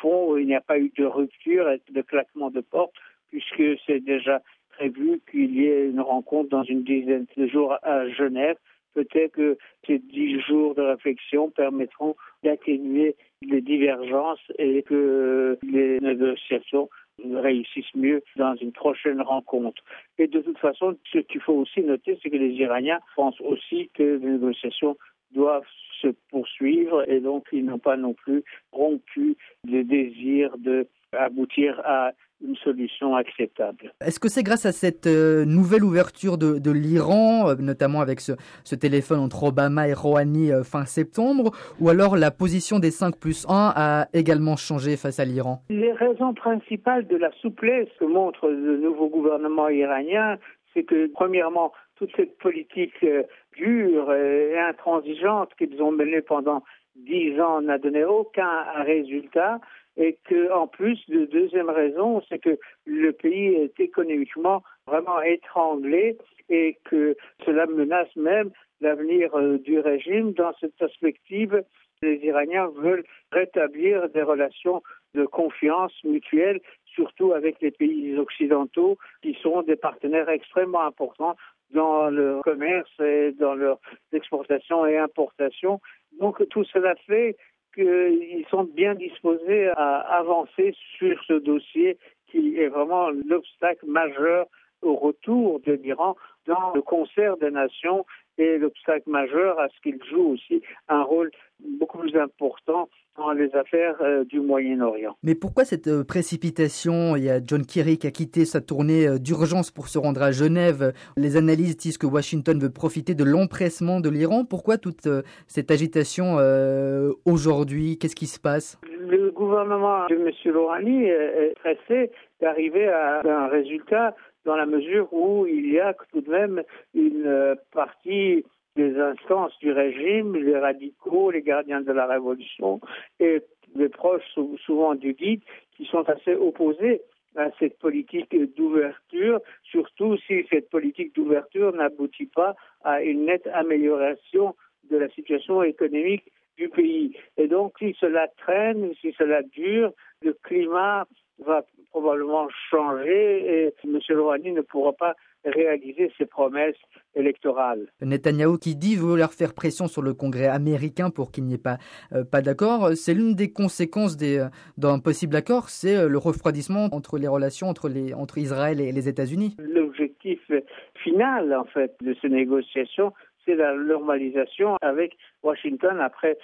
fond, il n'y a pas eu de rupture, de claquement de porte, puisque c'est déjà prévu qu'il y ait une rencontre dans une dizaine de jours à Genève. Peut-être que ces 10 jours de réflexion permettront d'atténuer les divergences et que les négociations réussissent mieux dans une prochaine rencontre. Et de toute façon, ce qu'il faut aussi noter, c'est que les Iraniens pensent aussi que les négociations doivent se poursuivre et donc ils n'ont pas non plus rompu le désir d'aboutir à une solution acceptable. Est-ce que c'est grâce à cette nouvelle ouverture de l'Iran, notamment avec ce téléphone entre Obama et Rouhani fin septembre, ou alors la position des 5+1 a également changé face à l'Iran? Les raisons principales de la souplesse que montre le nouveau gouvernement iranien, c'est que, premièrement, toute cette politique dure et intransigeante qu'ils ont menée pendant 10 ans n'a donné aucun résultat. Et que, en plus, la deuxième raison, c'est que le pays est économiquement vraiment étranglé et que cela menace même l'avenir du régime. Dans cette perspective, les Iraniens veulent rétablir des relations de confiance mutuelle, surtout avec les pays occidentaux, qui sont des partenaires extrêmement importants dans le commerce et dans leurs exportations et importations. Donc tout cela fait qu'ils sont bien disposés à avancer sur ce dossier qui est vraiment l'obstacle majeur au retour de l'Iran dans le concert des nations et l'obstacle majeur à ce qu'il joue aussi un rôle beaucoup plus important dans les affaires du Moyen-Orient. Mais pourquoi cette précipitation? Il y a John Kerry qui a quitté sa tournée d'urgence pour se rendre à Genève. Les analystes disent que Washington veut profiter de l'empressement de l'Iran. Pourquoi toute cette agitation aujourd'hui? Qu'est-ce qui se passe? Le gouvernement de M. Rouhani est pressé d'arriver à un résultat dans la mesure où il y a tout de même une partie des instances du régime, les radicaux, les gardiens de la révolution et les proches souvent du guide qui sont assez opposés à cette politique d'ouverture, surtout si cette politique d'ouverture n'aboutit pas à une nette amélioration de la situation économique du pays. Et donc, si cela traîne, si cela dure, le climat va probablement changer et M. Rouhani ne pourra pas réaliser ses promesses électorales. Netanyahou qui dit vouloir faire pression sur le Congrès américain pour qu'il n'y ait pas d'accord. C'est l'une des conséquences d'un possible accord, c'est le refroidissement entre les relations entre Israël et les États-Unis. L'objectif final, en fait, de ces négociations, c'est la normalisation avec Washington après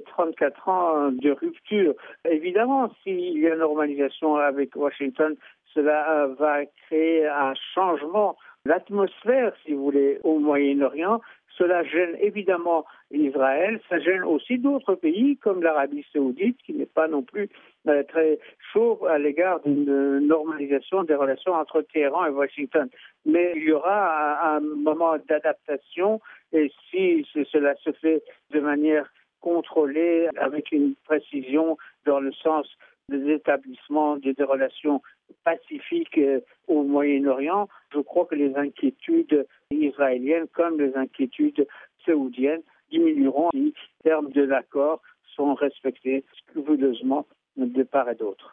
34 ans de rupture. Évidemment, s'il y a une normalisation avec Washington, cela va créer un changement d'atmosphère, si vous voulez, au Moyen-Orient. Cela gêne évidemment Israël, ça gêne aussi d'autres pays comme l'Arabie saoudite, qui n'est pas non plus très chaud à l'égard d'une normalisation des relations entre Téhéran et Washington. Mais il y aura un moment d'adaptation et si cela se fait de manière contrôlée, avec une précision dans le sens des établissements des relations pacifiques au Moyen-Orient, je crois que les inquiétudes israéliennes comme les inquiétudes saoudiennes diminueront si les termes de l'accord sont respectés scrupuleusement de part et d'autre.